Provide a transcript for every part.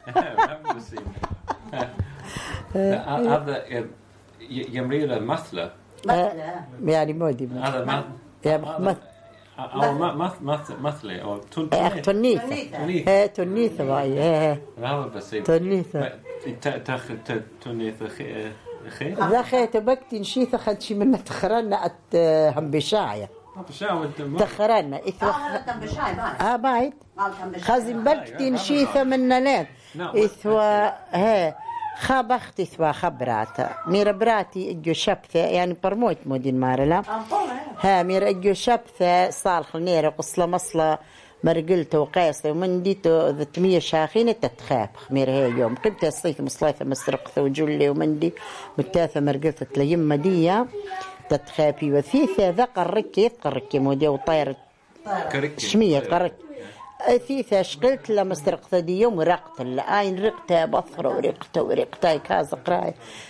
هذا يمرير مثله يعني مودي هذا مثلي أو تونيثة باي هذا بسيط تونيثة تاخذ تونيثة خي ذا خي تبكتي نشيثة خد شي من تخرنا هم بشاعية تخرنا إثوا بايد خازن بكتي نشيثة من نلين إثوا خابخت إثوا خبراته مير براتي إجو شبثة يعني برموت مودين مارلا مير إجو شبثة صالح نيرة قصلة مصلة مرقلته وقيصة ومن ديتو ذتمية شاخينة تتخاف مير هي يوم قمت الصيف مصلاثة مسرقثة وجلي ومندي متاثة مرقلته تليم دية تتخافي وثيثة ذا قركي مودي وطير شمية قرك ثيثة شقلت لما استرقت دي يوم ورقت الآين رقتها بصرة ورقتها كازا قراي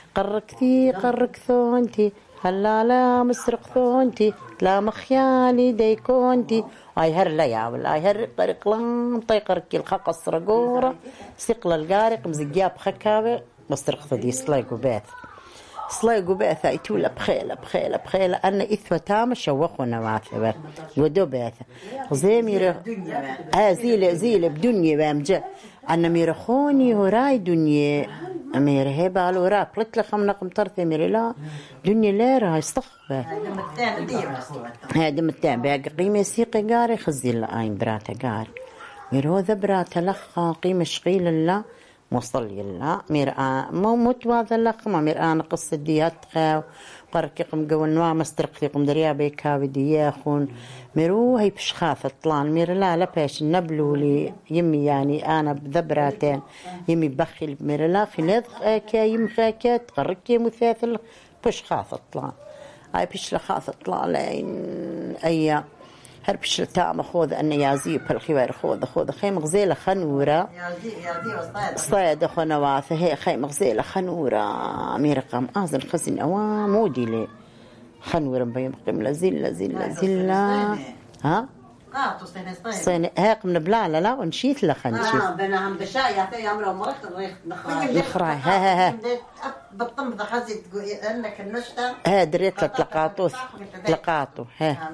قركثونتي هلا لا مسرقثونتي لا مخيالي ديكونتي اي هر لا يعمل اي هر قرقلان طيقرك الخق الصرقورة سقل القارق مزقياب خكاوي مسترقت دي سلايقو باث ايتولا بخيلة أن إثوة تام شوقنا معثبة ودو باث زي ميره زيلة بدنيا بامجا أنا ميرخوني هراي دنيا أمير هبال ورا بلت لخم نقم طرثي مير لا دنيا لا راي استخفى هذا متان باقي قيمة سيقي قاري خزيل لآين براتا قاري مير هو ذا براتا لخا قيمة شقيل الله مصلي الله مرآة مو متواضع لكم مرآة نقص الديات خاو قرقكم قول نوا مسترقكم دريا بيكاوي دياخون مرو هي بشخاثة طلان مير لا باش نبلو لي يمي يعني أنا بذبراتين يمي بخل مير لا في نذخ يم خاكات قرقي مثاثل بشخاثة طلان هاي بشخاثة طلان لين أي هرب الشتاء مخوذ أن يازي بالخيار خوذ خيم غزيلة خنورة صيد خنواثه هي خيم غزيلة خنورة ميرقم أزل خزن أوام مودي لي خنورة بيمقم لزل ها قاطو صين هاق من بلا لا ونشيث لخنشي بنهم بشاي حتى يعملوا مرخ نخراي ها بالطم ذا حزي تقول انك النشطه دريت تلقاطو ها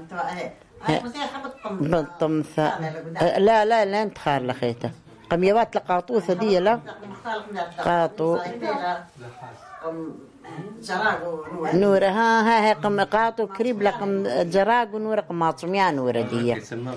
بالطمثة لا انت خار لخيته قميوات لقاطوثة دي لا قاطو نور ها قم قاطو كريب لقم جراغ ونور قماطميان نور دي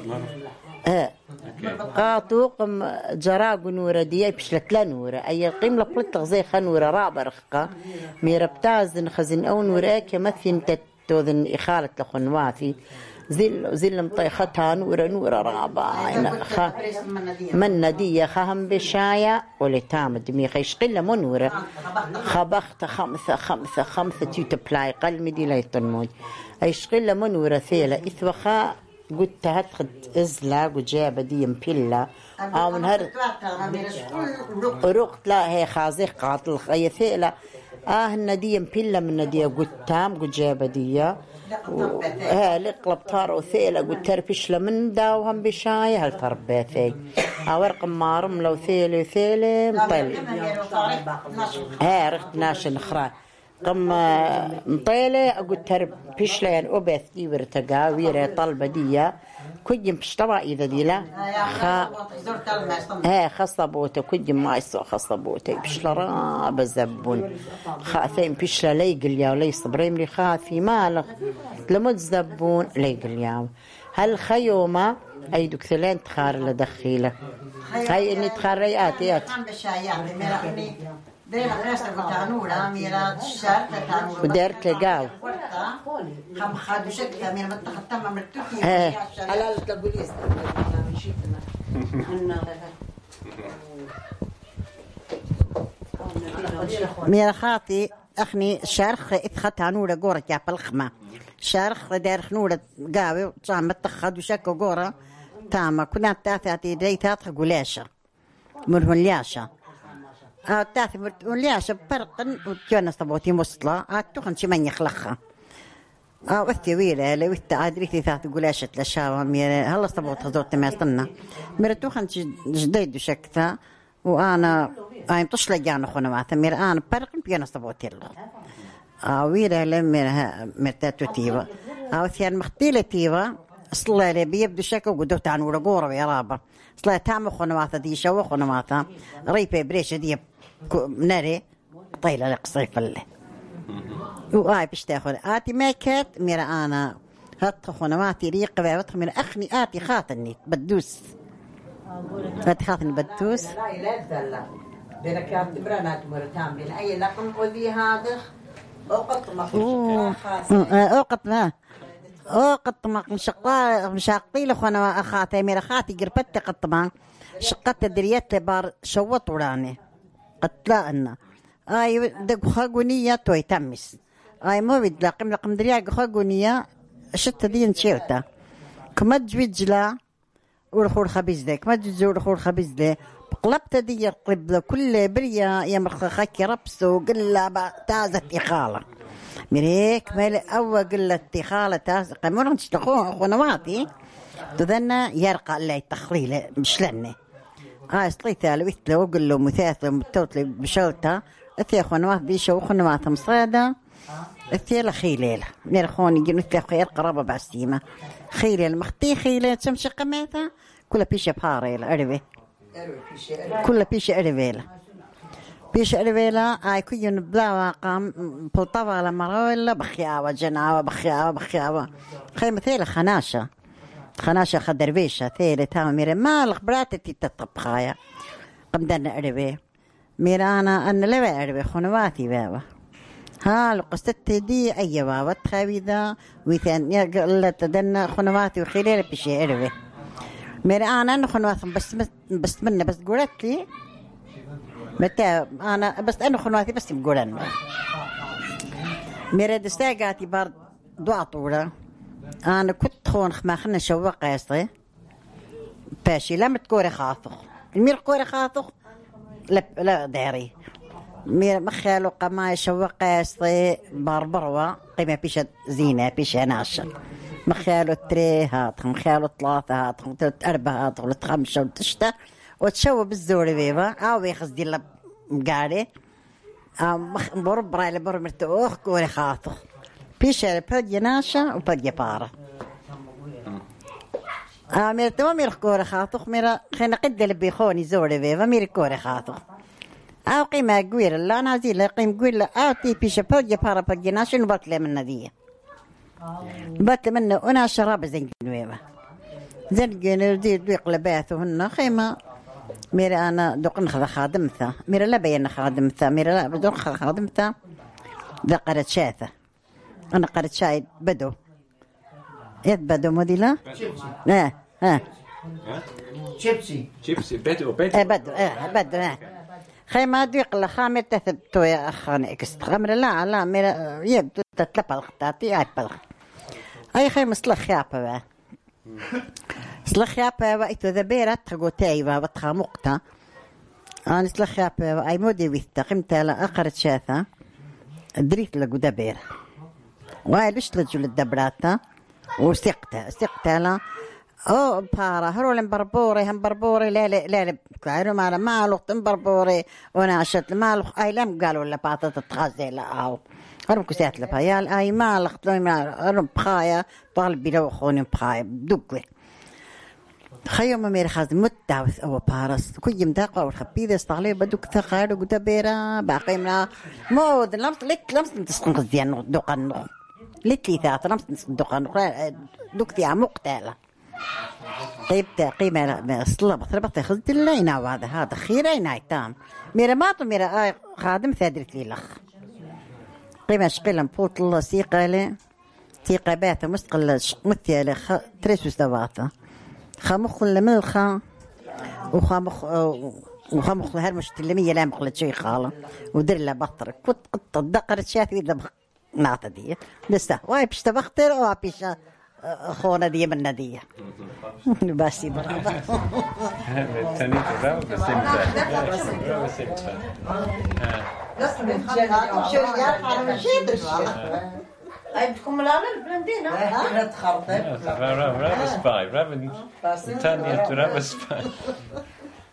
قاطو قم جراغ نور دي بشلت لا نور اي قيم لقلت غزي خنور رابع رخقه ميربتاز خزن او نور كمثل تتوذن اخاله لخنوافي زل مطيختها نور رابع من ندية خهم بشاية ولتام دمي خيش قلة منورة خبخت خمسة تيتبلاي قل مدي لا يطنموي ايش قلة منورة ثيلة إثوخا قلت هتخد إزلا وجابة دي مبيلا أو من هر رقت لا هي خازي قاتل خي ثيلة الندية مبيلا من ندية قلت تام قلت جابة دي لقلب طار وثيلة قلت ترفش لمن داوهم بشاي هل تربيتي ورق مارم لو ثيلة مطيلة رخت ناشن خرا قم مطيلة قلت ترفش لين أبث دي ورتقا ويري طلبة دي كجم بشتبع إذا دي لا خصبوته كجم ما يسوى خصبوته بشلرا بزبون خاثين بشلا ليقل ياو لي صبريم لي خاثي مالغ لمد زبون ليقل ياو هل خيومة أي دكتلين تخار لدخيلة هاي إني تخار رياتيات ودارت لقاو خم خادو شكلها من متختمة مرتوكي على البوليس مير خاطي أخني شارخ إتخت عنورة جورة يا بالخمة شارخ دارخ نورة قاوي صام متخد وشكو جورة تاما كنا تاثي ديتات قلاشة مرهن لياشة تاثي مرلياشة برقن وكيونا صبوتي مصلة تخن شي من يخلقها وثي ويله لو تعادريتي ثلاث قلاشة لشاوة مير هلا صبوت هذوت ما يصنع مير تخن جديد وشكتها وأنا متصلة جانا خنوات مير أنا برق بيانا صبوتيلو ويرا لما مرتاتو تيوا أو ثيان مختيلة تيوا صلا لي بيبدو شكو قدو تانو رقورة يا رابا صلا تامو خنوات دي شو خنوات ريبي بريش دي ناري طيلة لقصيف الله وآي بشتاخد آتي ماكات مير أنا هات خنواتي ريقة واتخ من أخني آتي خاطني بدوس آتي خاطني بدوس لا بركات برانات مرتام بين أي لقم قذي هذا أوقت ما مشاقي لخنا أخاتي مير أخاتي قربت قطما شقت دريات بار شوط وراني قتلا أنا أي دق خاقونية توي تمس أي مو بيد لقم دريا خاقونية شت دين شيرتا كما تجوجلا ورخور خبيز ذاك ما تجوز ورخور خبيز ذاك قلبت دي قلب كل بريا يا مرخاكي ربسو قل تازت إخالة مريك مالي أول قلت إخالة تازت قمرن تشتخون خنواتي تذنى يرقى اللي تخليل مش لني سليتها لويت له وقل له مثاث متوتلي بشوتها اثي خنوات دي شو خنوات مصادة اثي لخيليل مير خوني جنوت له خير قرابة بعسيمة خيليل مختي خيليل تمشي قميتها كلها بيشة بهاري العربي كل بيش أريلا أي كيون بلا قام بلطوة لمرويلا بخياوة جناوة بخياوة خيمة ثيلة خناشة خدربيشة ثيلة تام ميرا ما الخبرات تتطبخايا قمدنا أريبي ميرا أنا لبا أريبي خنواتي بابا ها لقصتي دي أي بابا تخاوي ذا ويثان يقول تدنا خنواتي وخيلة بيشي أريبي ميرا أنا خنوات بس منه بس قلت لي متى أنا بس أنا خنواتي بس بقولن ميرا دستاقاتي بار دعا طولة أنا كنت خون ما خلنا شوق قاصي باشي لما تكوري خاطخ المير كوري خاطخ لا داري مير مخالو قما شوق قاصي باربروة قيمة بيشة زينة بيشة ناشا مخالو تري هات مخالو ثلاثة هات ثلاث أربعة هات ثلاث خمسة وتشتا وتشوى بالزوري بيبا أو يخص دي اللي مقاري برب راي لبر مرتوخ كوري خاطخ بيشة بادية ناشا وبادية بارة مير تمام مير كوري خاطخ مير خينا قد اللي بيخوني زوري بيبا مير كوري خاطخ أو قيمة قوير لا نازيل قيم قوير لا أو تي بيشة بادية بارة بادية ناشا نبطلة من ذي نبطلة منه أنا شراب زنجنويبا زنجن دويق لباثهن خيمة ميرا أنا دوق نخذ خادمته ميرا لا بين خادمته ميرا لا بدون خادمته ذا قرت شاثة أنا قرت شاي بدو بدو موديلا ها شيبسي بدو خيمة دويق لخامر تثبتو يا أخاني إكست خمر لا ميرا يبدو تتلبى الخطاتي عاد بلغ أي خيمة صلخ يابا بقى سلخيابا وقت ذبيرة تغوتاي وبتخا مقطع أنا سلخيابا أي مودي ويثتا قمت على أقرت شاثة دريت لقو دبيرة وهاي ليش لجول الدبراتا وستقتا لا أو بارا هرول هم بربوري لا كعيرو مالا مالوخ بربوري وانا عشت مالوخ أي لم قالوا لا باطة تتخازي لا أو هرم كسيات لبايال أي مالخ هرم بخايا طالب بلو خوني بخايا بدقوي خيوم مير خاز متعوث أو بارس كل يوم داقة والخبيذة استغلي بدوك ثقار وقدبيرة باقيمنا مود لمس نتسقن قزيان دوقان لي ثلاثة لمس دوقان دوكتي عمقتالة طيب قيمة صلة بطربطة خزد اللينا وهذا خيرين عيتام ميرا ماطو ميرا خادم ثادرت لي لخ قيمة شقيلة مفوت الله سيقالي سيقاباته مستقلة مثيالة تريسو استواته خامخ الملخة وخامخ هرمش تلمية لا مخلت شيء خاله ودر له بطر كنت الدقرت شاثي إذا نعطى دي لسه واي بيش تبختر أو بيش خونا دي من ندية بس يبغى تاني ترى بس أي بتكون ملالة البلندينة ها تخرطي رابس باي رابس تاني ترى بس باي